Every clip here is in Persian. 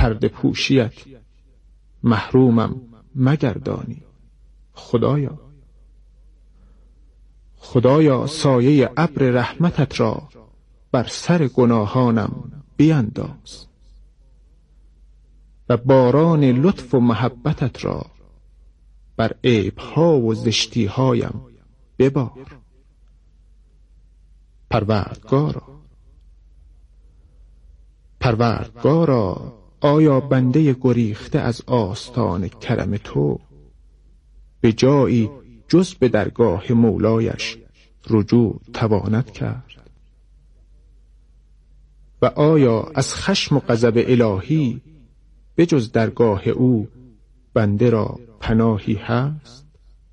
پرده پوشیت محرومم مگردانی. خدایا سایه ابر رحمتت را بر سر گناهانم بینداز و باران لطف و محبتت را بر عیبها و زشتیهایم ببار. پروردگارا آیا بنده گریخته از آستان کرم تو به جایی جز به درگاه مولایش رجوع تواند کرد؟ و آیا از خشم و غضب الهی به جز درگاه او بنده را پناهی هست؟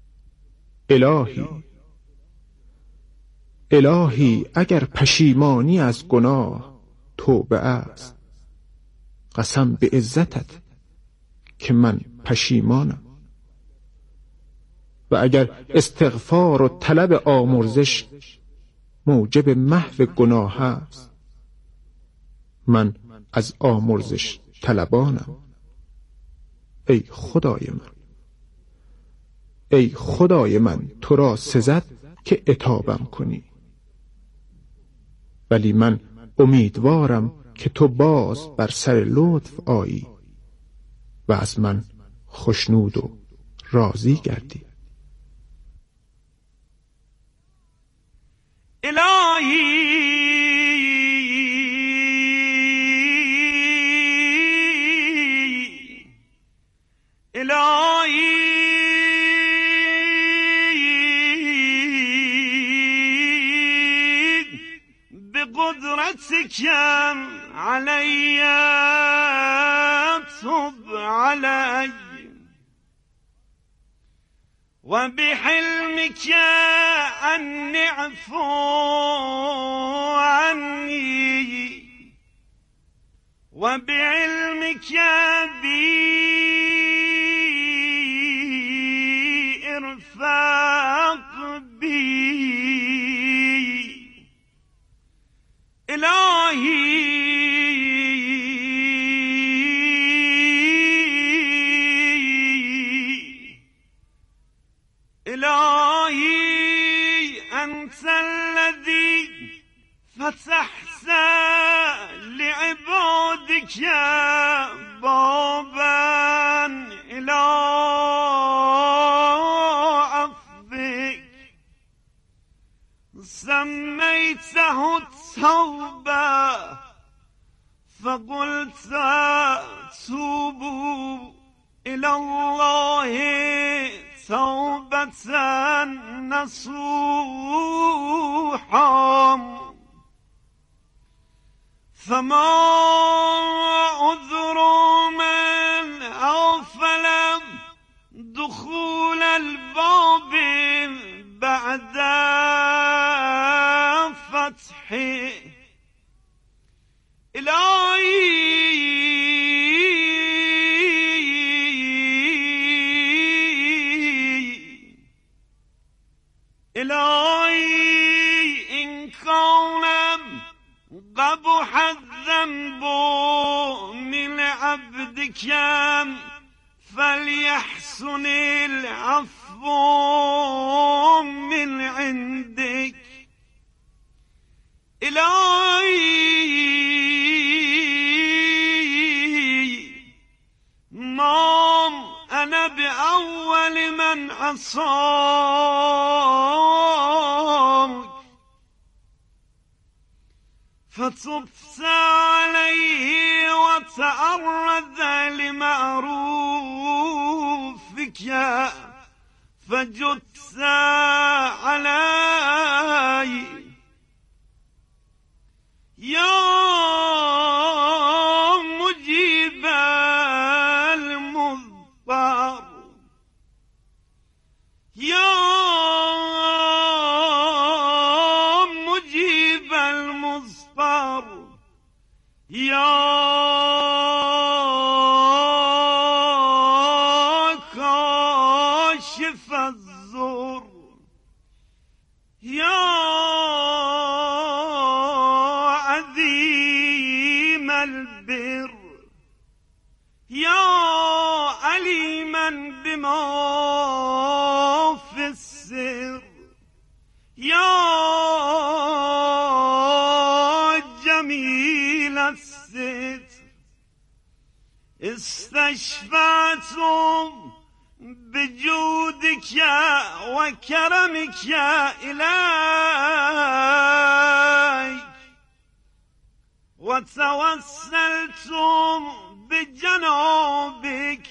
الهی اگر پشیمانی از گناه توبه است، قسم به عزتت که من پشیمانم. و اگر استغفار و طلب آمرزش موجب محو گناه است، من از آمرزش طلبانم. ای خدای من تو را سزد که عتابم کنی، ولی من امیدوارم که تو باز بر سر لطف آیی و از من خوشنود و راضی گردی. الهی بقدرتك علي تب علي وبحلمك أن اعفو عني وبعلمك بي ارفق بي. إلهي أنت الذي فتحت لعبادك بابا إلى عفوك سميته التوبة فقلت توبوا إلى الله توبة نصوحا فما عذر من أغفل دخول الباب بعد فتحه. إلهي إن كان قبح الذنب من عبدك فليحسن العفو من عندك. إلهي ما أنا بأول من عصاك فتبت عليه وتعرض لمعروفك فجدت علي. يا مجيب المضطر يا مجيب المضطر يا كاشف الضر يا عظيم البر یا علیما بما فی السر یا جمیل الستر استشفعتم بجودك وكرمك إليك وتوسلتم بجنابك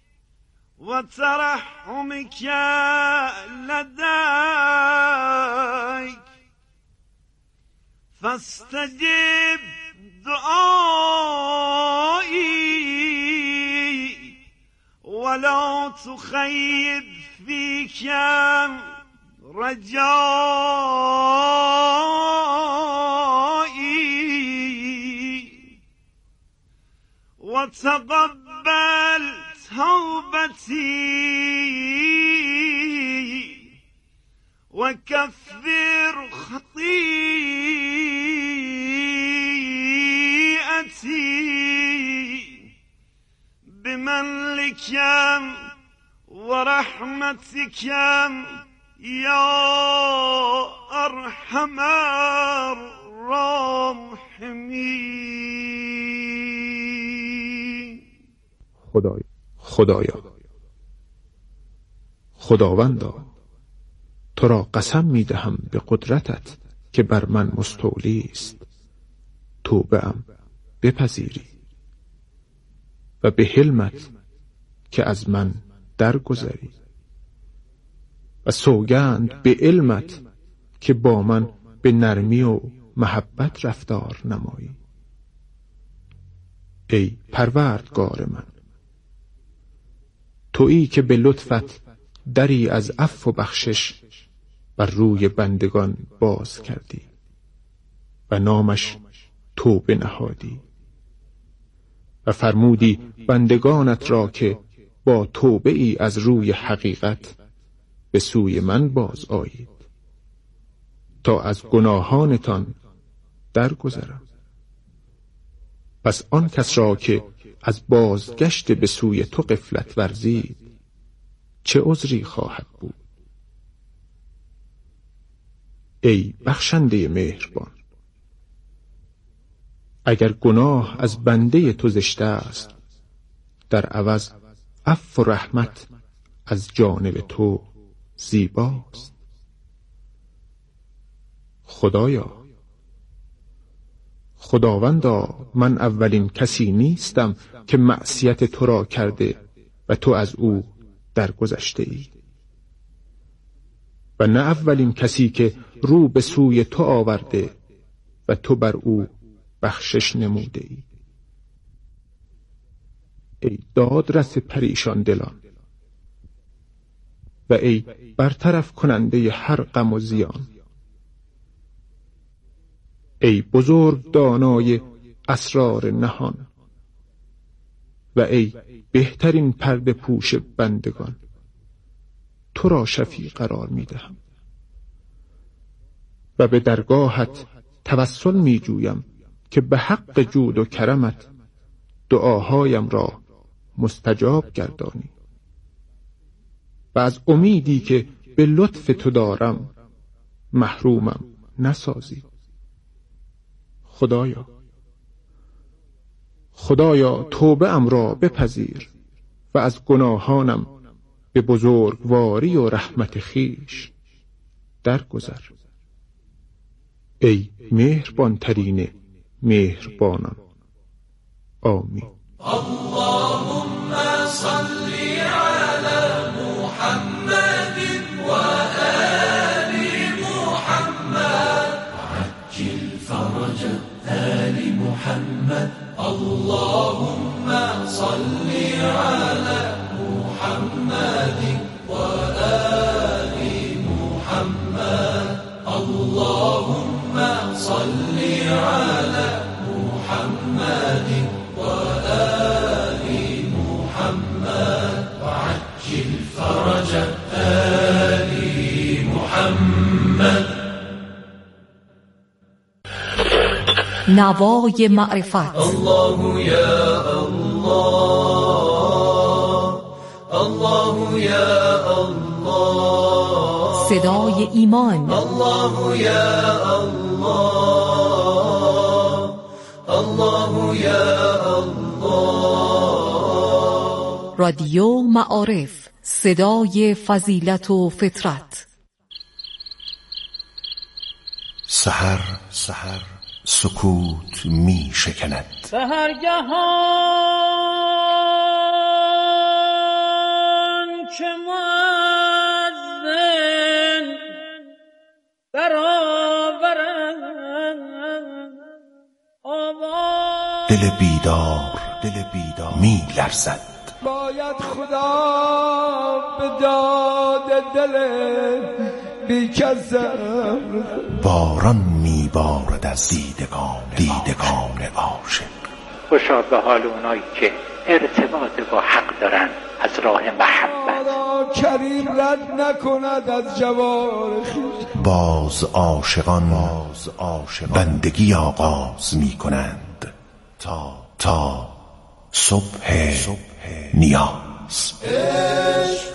وترحمك لديك فاستجب دعائي ولا تخيب فيك رجائي وتقبل توبتي وكفر خطيئتي بمنك ورحمتك يا أرحم الراحمين. خداوندا تو را قسم می دهم به قدرتت که بر من مستولی است توبه‌ام بپذیری و به حلمت که از من درگذری و سوگند به علمت که با من به نرمی و محبت رفتار نمایی. ای پروردگار من، تویی که به لطفت دری از عفو و بخشش بر روی بندگان باز کردی و نامش توبه نهادی و فرمودی بندگانت را که با توبه ای از روی حقیقت به سوی من باز آیید تا از گناهانتان درگذرم. پس آن کس را که از بازگشت به سوی تو غفلت ورزید چه عذری خواهد بود؟ ای بخشنده مهربان، اگر گناه از بنده تو زشته است در عوض عفو و رحمت از جانب تو زیباست. خداوندا من اولین کسی نیستم که معصیت تو را کرده و تو از او درگذشته ای و نه اولین کسی که رو به سوی تو آورده و تو بر او بخشش نموده ای. ای دادرس پریشان دلان و ای برطرف کننده هر غم و زیان، ای بزرگ دانای اسرار نهان و ای بهترین پرده پوش بندگان، تو را شفیع قرار می دهم و به درگاهت توسل می جویم که به حق جود و کرمت دعاهایم را مستجاب گردانی و از امیدی که به لطف تو دارم محرومم نسازی. خدایا توبه ام را بپذیر و از گناهانم به بزرگواری و رحمت خویش درگذر. ای مهربان ترین مهربانان. آمین. اللهم صل على محمد وآل محمد وعجل فرج آل محمد. اللهم صل على محمد وآل محمد. اللهم صل على محمد وآل محمد وعجل فرج آل محمد. نوای معرفت. الله یا الله یا الله، صدای ایمان. الله یا الله، الله یا الله. رادیو معارف، صدای فضیلت و فطرت. سحر سکوت می شکند، سحرگهان که مؤذن برآورد آواز، دل بیدار می لرزد. باید خدا به داد دل بیکسم، باران می بارد از دیدگان عاشق. خوشا به حال اونایی که ارتباط با حق دارن از راه محبت. کریم رد نکند از جوار خویش. باز عاشقان بندگی آغاز می کنند تا صبح نیاز. عشق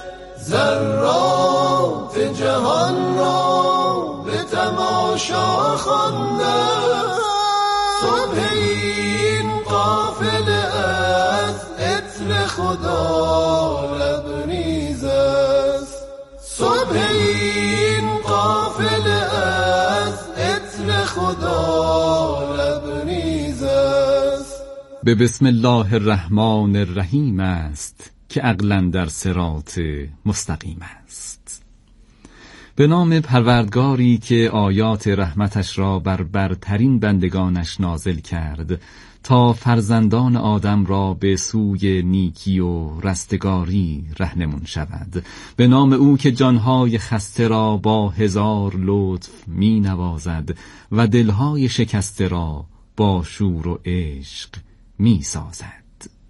ذرات جهان را به تماشا خوانده، صبح این قافله از عطر خدا لبریز است، صبح این قافله از عطر خدا لبریز است. به بسم الله الرحمن الرحیم است که عقلا در صراط مستقیم است. به نام پروردگاری که آیات رحمتش را بر برترین بندگانش نازل کرد تا فرزندان آدم را به سوی نیکی و رستگاری رهنمون شود. به نام او که جانهای خسته را با هزار لطف می نوازد و دلهای شکسته را با شور و عشق می سازد.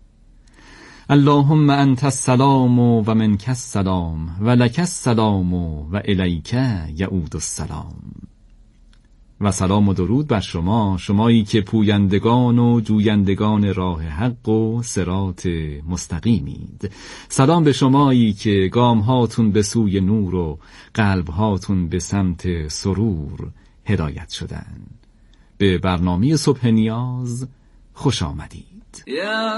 اللهم انت السلام و منک السلام و لک السلام و الیک یعود السلام. و سلام و درود بر شمایی که پویندگان و جویندگان راه حق و صراط مستقیمید. سلام به شمایی که گامهاتون به سوی نور و قلبهاتون به سمت سرور هدایت شدن. به برنامه صبح نیاز خوش آمدید. یا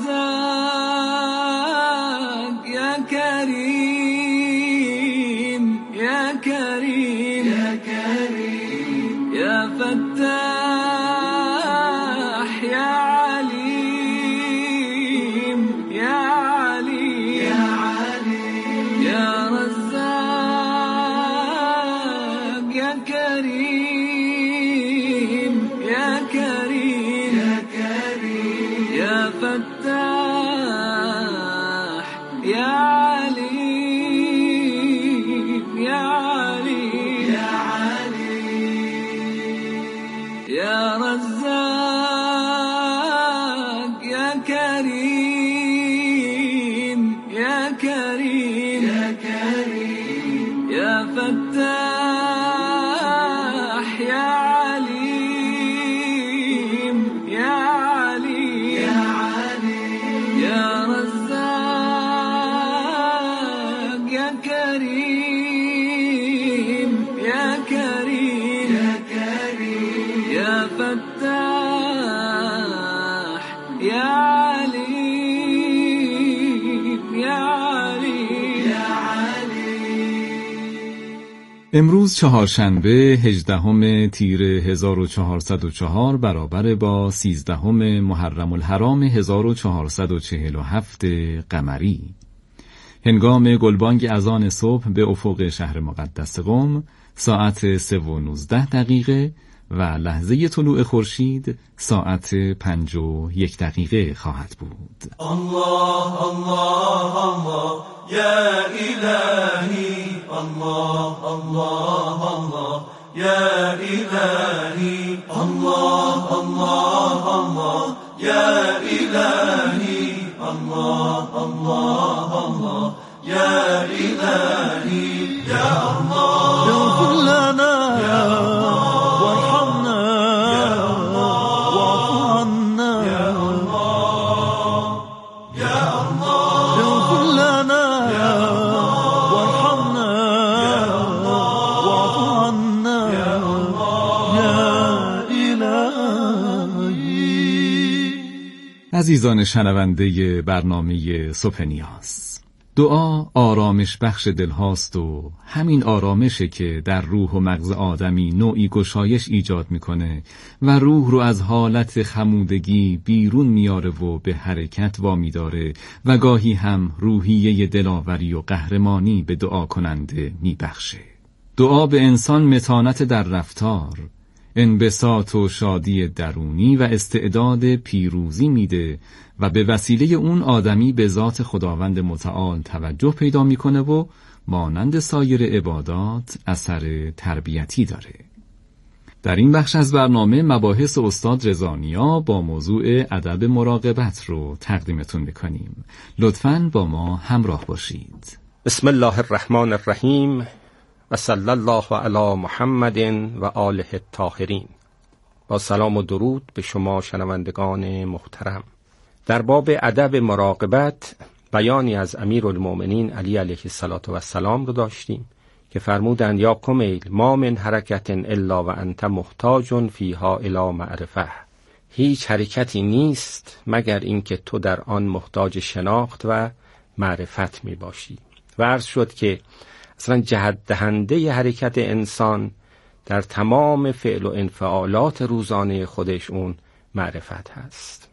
رزاق یا کریم یا کریم یا کریم یا فتاح یا علیم یا علیم یا علیم یا رزاق یا کریم یا کریم یا کریم یا فتاح یا علیم یا علیم یا علیم یا رزاق یا کریم یا کریم یا کریم یا فتاح یا علیم یا علیم یا علیم یا رزاق یا کریم یا کریم یا کریم یا فتاح یا علیم یا علیم یا علیم. امروز چهارشنبه 18 تیر 1404 برابر با 13 محرم الحرام 1447 قمری. هنگام گلبانگ اذان صبح به افق شهر مقدس قم ساعت 3:19 و لحظه طلوع خورشید ساعت 5:01 خواهد بود. الله الله الله یا الهی، الله الله الله یا الهی، الله الله الله یا الهی، الله الله الله یا الهی، یا الله اغفر لنا وارحمنا واعف عنا یا الله، یا الله اغفر لنا عزیزان شنونده برنامه صبح نیاز، دعا آرامش بخش دل هاست و همین آرامشه که در روح و مغز آدمی نوعی گشایش ایجاد میکنه و روح رو از حالت خمودگی بیرون میاره و به حرکت وامی داره و گاهی هم روحیه دلاوری و قهرمانی به دعا کننده میبخشه. دعا به انسان متانت در رفتار، انبساط و شادی درونی و استعداد پیروزی میده و به وسیله اون آدمی به ذات خداوند متعال توجه پیدا میکنه و مانند سایر عبادات اثر تربیتی داره. در این بخش از برنامه مباحث استاد رضانیا با موضوع ادب مراقبت رو تقدیمتون میکنیم. لطفاً با ما همراه باشید. بسم الله الرحمن الرحیم و صلی الله علی محمد و آله الطاهرین. با سلام و درود به شما شنوندگان محترم. در باب ادب مراقبت بیانی از امیرالمؤمنین علی علیه السلام رو داشتیم که فرمودند یا کمیل ما من حرکت الا و انت محتاج فیها الی معرفه. هیچ حرکتی نیست مگر اینکه تو در آن محتاج شناخت و معرفت می باشی. و عرض شد که اصلا جهت دهنده حرکت انسان در تمام فعل و انفعالات روزانه خودش اون معرفت هست.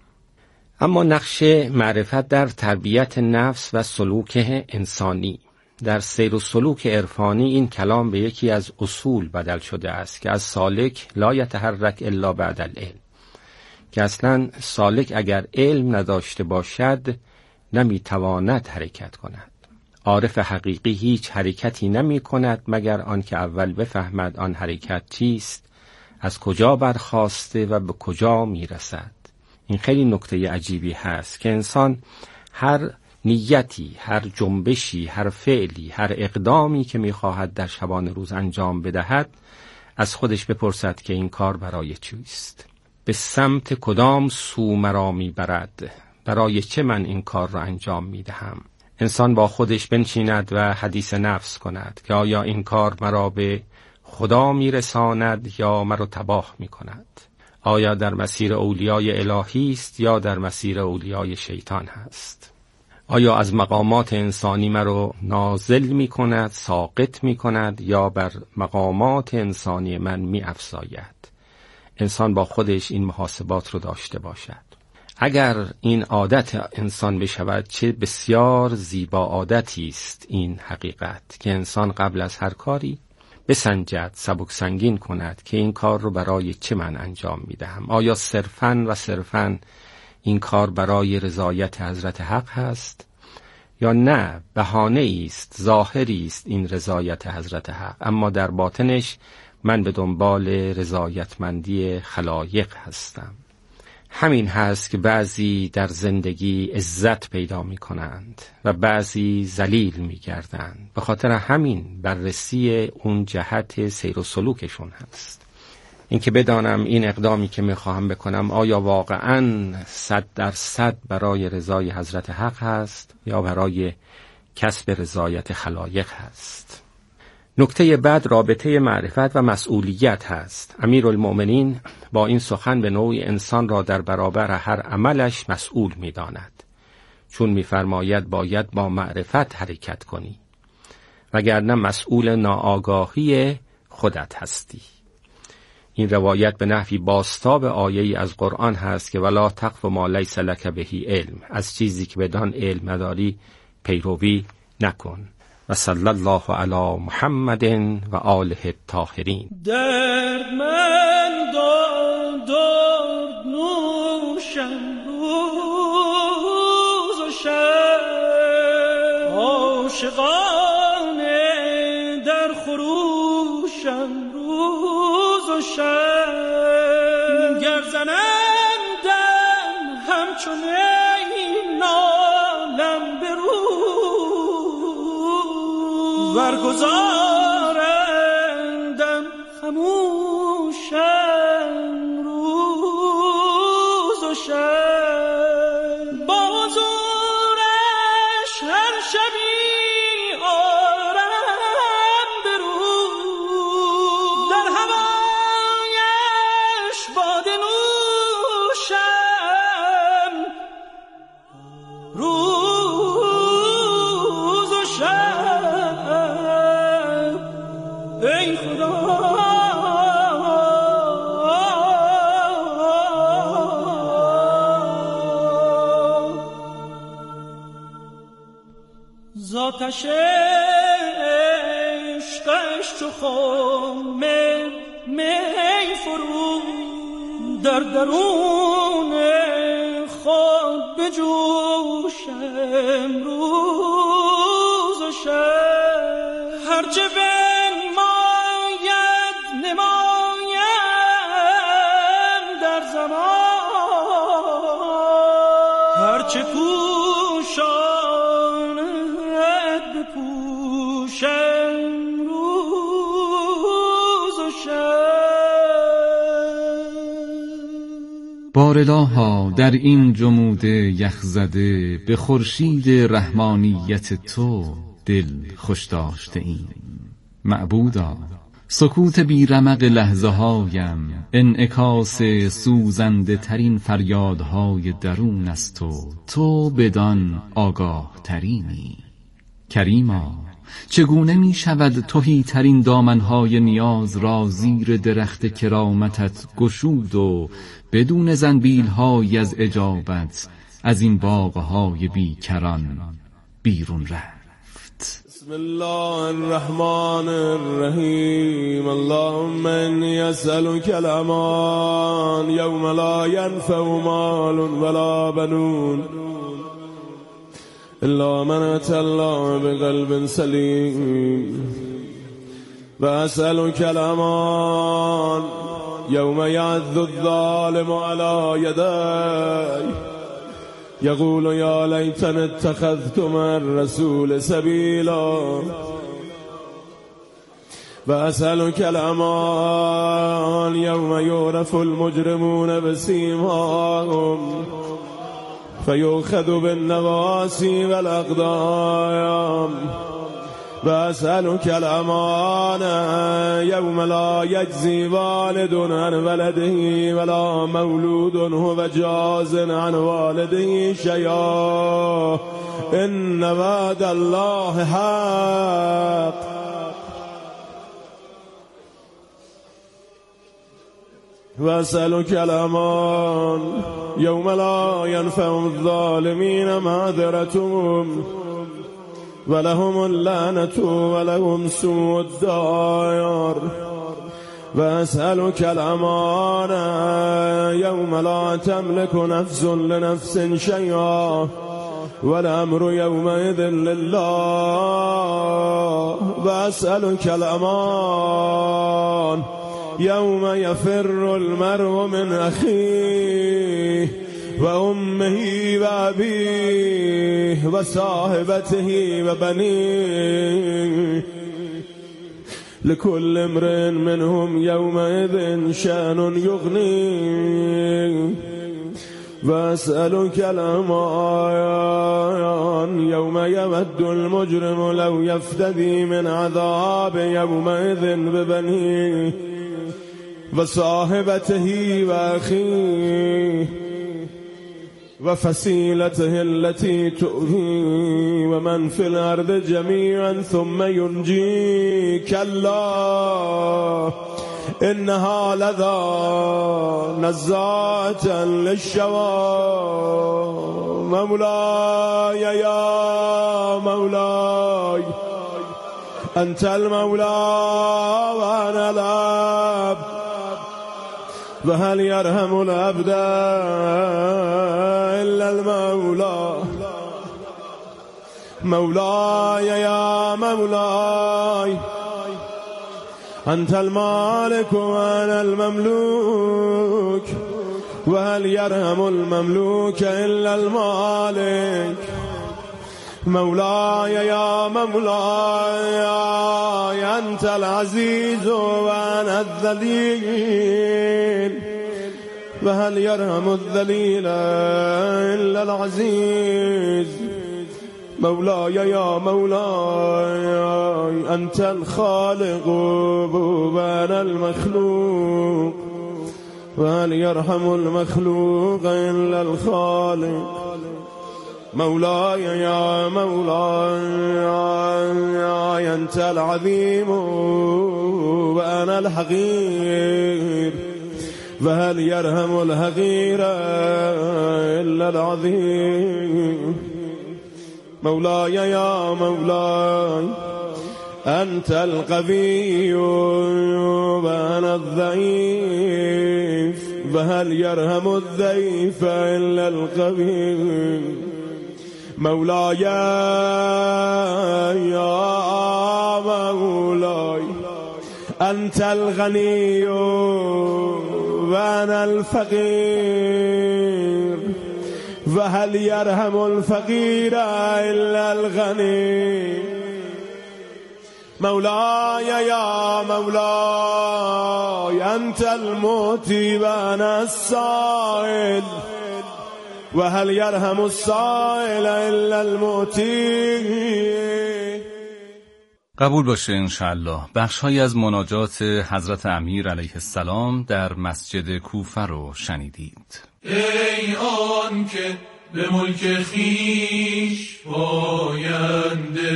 اما نقش معرفت در تربیت نفس و سلوک انسانی، در سیر و سلوک عرفانی، این کلام به یکی از اصول بدل شده است که از سالک لا یتحرک الا بعد العلم، که اصلا سالک اگر علم نداشته باشد نمیتواند حرکت کند. عارف حقیقی هیچ حرکتی نمی کند مگر آنکه اول بفهمد آن حرکت چیست، از کجا برخاسته و به کجا می رسد. این خیلی نکته عجیبی هست که انسان هر نیتی، هر جنبشی، هر فعلی، هر اقدامی که می خواهد در شبان روز انجام بدهد از خودش بپرسد که این کار برای چیست، به سمت کدام سو مرا می برد، برای چه من این کار را انجام می دهم. انسان با خودش بنشیند و حدیث نفس کند که آیا این کار مرا به خدا میرساند یا مرا تباه میکند؟ آیا در مسیر اولیای الهی است یا در مسیر اولیای شیطان هست؟ آیا از مقامات انسانی مرا نازل میکند، ساقط میکند یا بر مقامات انسانی من میافزاید؟ انسان با خودش این محاسبات رو داشته باشد. اگر این عادت انسان بشود چه بسیار زیبا عادتی است این حقیقت که انسان قبل از هر کاری بسنجد، سبک سنگین کند که این کار رو برای چه من انجام میدهم. آیا صرفاً این کار برای رضایت حضرت حق هست یا نه بهانه است، ظاهری است این رضایت حضرت حق، اما در باطنش من به دنبال رضایتمندی خلایق هستم. همین هست که بعضی در زندگی عزت پیدا می کنند و بعضی ذلیل می گردند. به خاطر همین بررسی اون جهت سیر و سلوکشون هست. این که بدانم این اقدامی که می خواهم بکنم آیا واقعاً 100% برای رضای حضرت حق هست یا برای کسب رضایت خلایق هست. نکته بعد رابطه معرفت و مسئولیت هست. امیرالمؤمنین با این سخن به نوعی انسان را در برابر هر عملش مسئول می داند، چون می فرماید باید با معرفت حرکت کنی وگرنه مسئول ناآگاهی خودت هستی. این روایت به نحوی بازتاب آیه‌ای از قرآن هست که ولا تقف ما لیس لک به علم، از چیزی که بدان علم نداری پیروی نکن. و صلی الله علی محمد و آله الطاهرین. درد من درد نوشم روز و شب، عاشقانه در خروشم روز و شب، گر زنم دم همچونه نالم برو ورگزارندم خموشم روز و شب، بازورش هر شبی آرم برو، در هوایش باده نوشم روز و شب ای خدا زاتش عشقش چو خم می فرو در درون خود بجوشم روز و شب هرچه بنماید نمایم در زمان هرچه پوشاند بپوشم روز و شب. بارالها در این جمود یخزده به خورشید رحمانیت تو دل خوش داشته ایم. معبودا سکوت بی رمق لحظه هایم انعکاس سوزنده ترین فریادهای درون است و تو بدان آگاه ترینی. کریما چگونه می شود تهی ترین دامنهای نیاز را زیر درخت کرامتت گشود و بدون زنبیل‌های از اجابت از این باغهای بیکران بیرون رفت. بسم الله الرحمن الرحیم. اللهم انی اسألک الامان یوم لا ینفع مال ولا بنون الا من اتى الله بقلب سلیم و اسألک الامان یوم یعض الظالم علی یدی یقول یا لیتنی اتخذت مع الرسول سبیلا و اسألک الامان یوم یعرف المجرمون بسیماهم فیؤخذ بالنواصی والاقدام و اسألک الامان یوم لا یجزی والد عن ولده ولا مولود هو جاز عن والده شیئا ان وعد الله حق و اسألک الامان یوم لا ینفع الظالمین معذرتهم ولهم اللعنة ولهم سوء الدار و اسألک الامان یوم لا تملك نفس لنفس شیئا والامر یومئذ لله و اسألک الامان یوم یفر المرء من اخیه و امه و ابیه و صاحبته و بنیه لكل امرئ منهم یومئذ شأن یغنیه و اسألک الامان یوم یود المجرم لو یفتدی من عذاب یومئذ ببنیه و صاحبته و اخیه و فصیلته التي تؤوی و من فی الارض جمیعا ثم ینجی کلا انها لظی نزاعة للشوی مولاي یا مولاي انت المولى وانا العبد و هل یرحم العبد الا المولى مولاي یا مولاي انت المالك وانا المملوك و هل یرحم المملوك الا المالك مولاي یا مولاي انت العزيز وانا الذليل و هل یرحم الذلیل الا العزیز مولاي یا مولاي انت الخالق وانا المخلوق و هل یرحم المخلوق الا الخالق مولاي يا مولاي أنت العظيم وأنا الحقير فهل يرحم الحقير إلا العظيم مولاي يا مولاي أنت القوي وأنا الضعيف فهل يرحم الضعيف إلا القوي مولاي يا مولاي أنت الغني وأنا الفقير فهل يرحم الفقير إلا الغني مولاي يا مولاي أنت المعطي وأنا السائل وهل يرحم السائل إلا المعطي. قبول باشه انشاءالله. بخش‌هایی از مناجات حضرت امیر علیه السلام در مسجد کوفه رو شنیدید. ای آن که به ملک خیش پاینده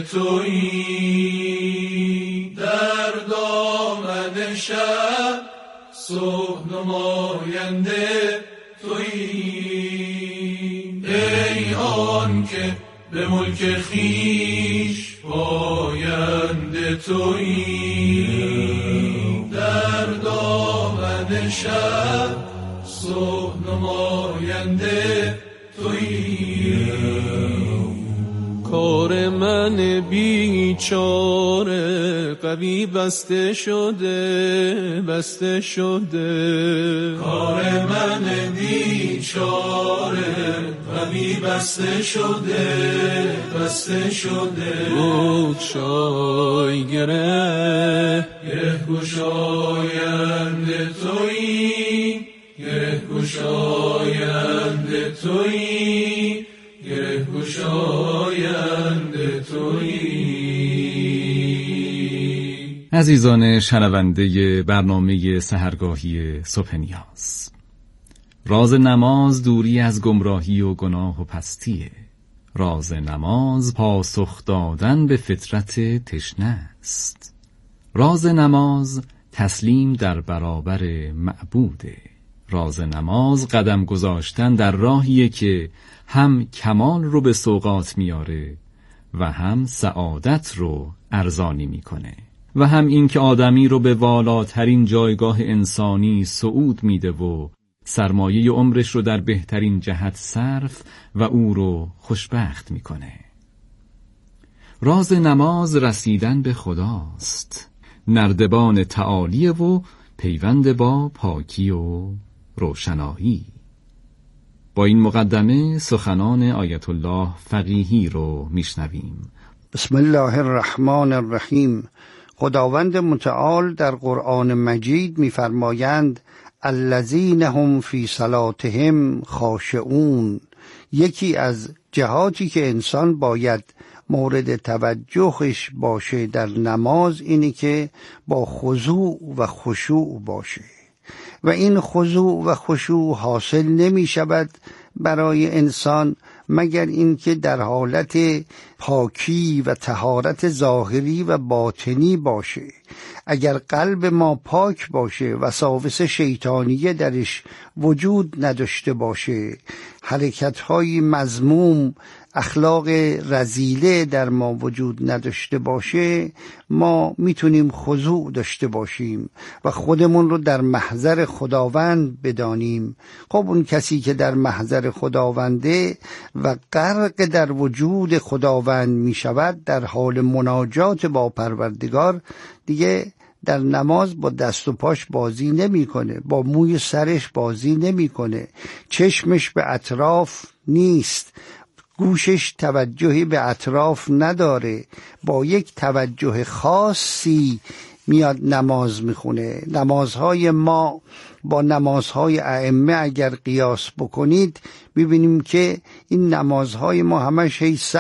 تویی، در دامن شب صبح نماینده تویی. ای آن که به ملک خیش پاینده تویی، در دامن شب صبح نماینده تویی. کار من بیچاره قوی بسته شده بسته شده. کار من بیچاره قوی بسته شده بسته شده. بگشای گره گشاینده تویی، گشاینده تویی، گشاینده تویی. عزیزان شنونده برنامه سحرگاهی صبح نیاز، راز نماز دوری از گمراهی و گناه و پستیه. راز نماز پاسخ دادن به فطرت تشنه است. راز نماز تسلیم در برابر معبوده. راز نماز قدم گذاشتن در راهیه که هم کمال رو به سوغات میاره و هم سعادت رو ارزانی میکنه و هم این که آدمی رو به والاترین جایگاه انسانی صعود میده و سرمایه عمرش رو در بهترین جهت صرف و او رو خوشبخت میکنه. راز نماز رسیدن به خداست، نردبان تعالی و پیوند با پاکی و روشنایی. با این مقدمه سخنان آیت الله فقیهی رو میشنویم. بسم الله الرحمن الرحیم. خداوند متعال در قرآن مجید می‌فرمایند الذین هم فی صلاتهم خاشعون. یکی از جهاتی که انسان باید مورد توجهش باشه در نماز اینه که با خضوع و خشوع باشه و این خضوع و خشوع حاصل نمی شود برای انسان مگر اینکه در حالت پاکی و طهارت ظاهری و باطنی باشه. اگر قلب ما پاک باشه، وساوس شیطانیه درش وجود نداشته باشه، حرکت‌های مذموم، اخلاق رذیله در ما وجود نداشته باشه، ما میتونیم خضوع داشته باشیم و خودمون رو در محضر خداوند بدانیم. خب اون کسی که در محضر خداونده و غرق در وجود خداوند میشود، در حال مناجات با پروردگار، دیگه در نماز با دست و پاش بازی نمیکنه، با موی سرش بازی نمیکنه، چشمش به اطراف نیست، گوشش توجهی به اطراف نداره، با یک توجه خاصی میاد نماز میخونه. نمازهای ما با نمازهای ائمه اگر قیاس بکنید ببینیم که این نمازهای ما همش هی